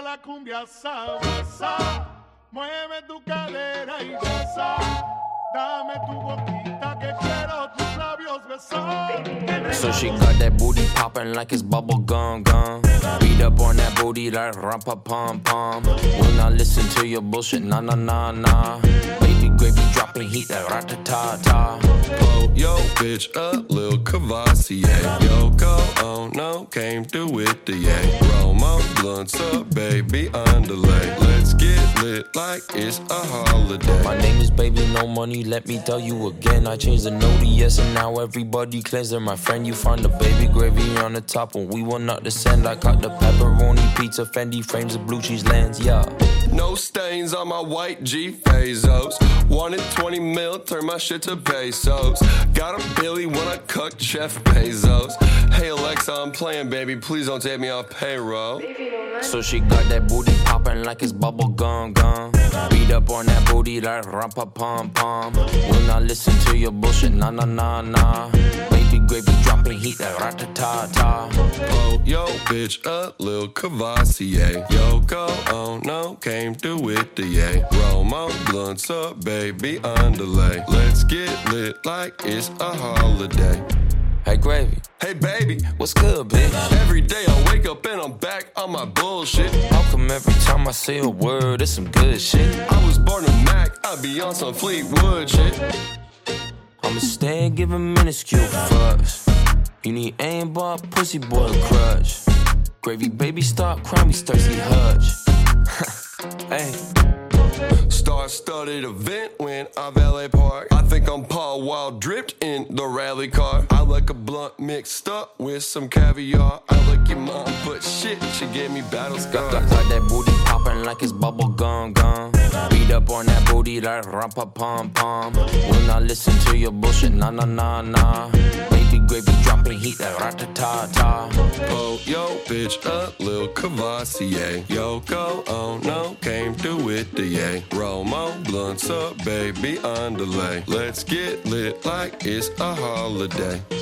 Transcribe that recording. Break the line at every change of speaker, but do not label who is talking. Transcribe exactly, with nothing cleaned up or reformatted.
llega la cumbia sabrosa. Mueve tu cadera y goza. Dame tu boquita que quiero tus labios besar.
So she got that booty poppin' like it's bubble gum gum. Beat up on that booty like rumpa pum pum. When I listen to your bullshit, nah nah nah nah. Baby gravy dropping heat like rat-ta-ta-ta.
Oh, yo, bitch, a Lil Cavassier. Yo, go on, no, came through with the yay. Romo, blunts up, baby, underlay. Let's get lit like it's a holiday.
My name is Baby No Money, let me tell you again. I changed the no to yes and now everybody claims they're my friend. You find the baby gravy on the top when we will not descend. I caught the pepperoni pizza, Fendi frames of blue cheese lens, yeah.
No stains on my white G Bezos. Wanted twenty mil, turn my shit to pesos. Got a Billy when I cooked Jeff Bezos. Hey Alexa, I'm playing, baby, please don't take me off payroll.
So she got that booty poppin' like it's bubble gum gum. Beat up on that booty like rumpa pum pum. When I listen to your bullshit, nah nah nah nah. Baby gravy dropping heat like rat-ta-ta-ta.
Oh, yo, bitch, a Lil Cavassier. Yo, go on, no, came through with the yay. Romo, blunts up, baby, underlay. Let's get lit like it's a holiday.
Hey Gravy,
hey baby,
what's good, bitch?
Every day I wake up and I'm back on my bullshit.
How come every time I say a word, it's some good shit?
I was born a Mac, I be on some Fleetwood shit.
I'ma stay and give a minuscule fucks. You need aimbot, pussy boy, crush. Gravy baby, stop crying, we thirsty hutch. Hey.
Star-studded event when I valet park. I think I'm Paul Wild dripped in the rally car. I like a blunt mixed up with some caviar. I like your mom, but shit, she gave me battle scars.
Got, got that booty poppin' like it's bubble gum gum. Beat up on that booty like rumpa pum pum. When I listen to your bullshit, nah nah nah nah. Baby gravy dropping heat like rat-ta-ta-ta.
Oh, yo, bitch, a Lil Cavassier. Yo, go on, no, came through with the yay. Romo, blunts up, baby, underlay. Let's get lit like it's a holiday.